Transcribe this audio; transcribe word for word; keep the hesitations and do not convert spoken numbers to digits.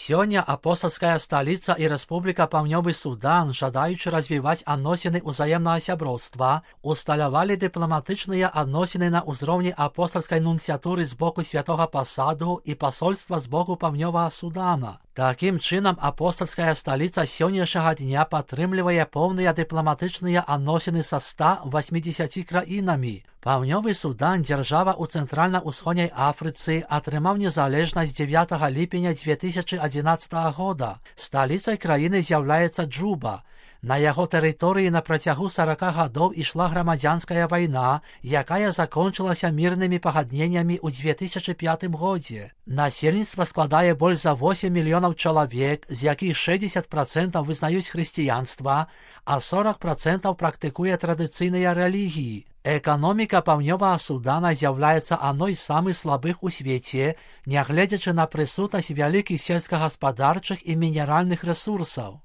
Сёння апостальская сталіца і Рэспубліка Паўднёвы Судан, жадаючы развіваць адносіны ўзаемнага сяброўства, усталявалі дыпламатычныя адносіны на ўзроўні апостальскай нунцыятуры з боку святога пасаду і пасольства з боку Паўднёвага Судана. Такім чынам, апостальская сталіца сённяшняга дня падтрымлівае поўныя дыпламатычныя адносіны са ста васьмідзесяці краінамі. Паўднёвы Судан, дзяржава ў цэнтральна-ўсходняй Афрыцы, атрымаў незалежнасць дзевятага ліпеня дзве тысячы адзінаццатага года. Сталіцай краіны з'яўляецца Джуба. На яго тэрыторыі на працягу сарака гадоў ішла грамадзянская вайна, якая закончылася мірнымі пагадненнямі ў дзве тысячы пятым годзе. Насельніцтва складае больш за восем мільёнаў чалавек, з якіх шэсцьдзесят працэнтаў вызнаюць хрысціянства, а сорок працэнтаў практыкуе традыцыйныя рэлігіі. Эканоміка Паўднёвага Судана з'яўляецца адной з самых слабых у свеце, нягледзячы на прысутнасць вялікіх сельскагаспадарчых і мінеральных рэсурсаў.